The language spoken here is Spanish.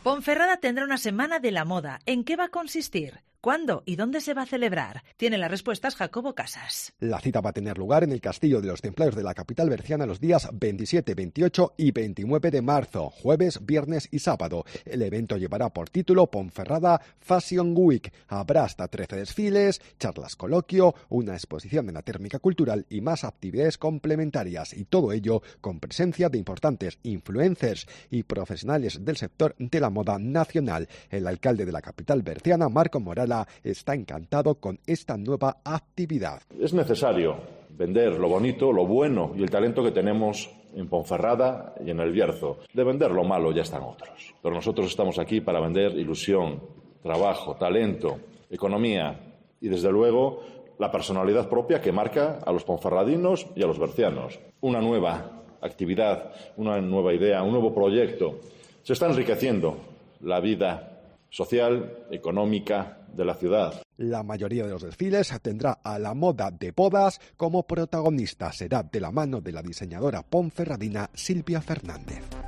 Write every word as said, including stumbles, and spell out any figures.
Ponferrada tendrá una semana de la moda. ¿En qué va a consistir? ¿Cuándo y dónde se va a celebrar? Tiene las respuestas Jacobo Casas. La cita va a tener lugar en el Castillo de los Templarios de la capital berciana los días veintisiete, veintiocho y veintinueve de marzo, jueves, viernes y sábado. El evento llevará por título Ponferrada Fashion Week. Habrá hasta trece desfiles, charlas coloquio, una exposición de la térmica cultural y más actividades complementarias. Y todo ello con presencia de importantes influencers y profesionales del sector de la moda nacional. El alcalde de la capital berciana, Marco Morala, está encantado con esta nueva actividad. Es necesario vender lo bonito, lo bueno y el talento que tenemos en Ponferrada y en El Bierzo. De vender lo malo ya están otros. Pero nosotros estamos aquí para vender ilusión, trabajo, talento, economía y, desde luego, la personalidad propia que marca a los ponferradinos y a los bercianos. Una nueva actividad, una nueva idea, un nuevo proyecto. Se está enriqueciendo la vida social, económica de la ciudad. La mayoría de los desfiles tendrá a la moda de bodas como protagonista. Será de la mano de la diseñadora ponferradina Silvia Fernández.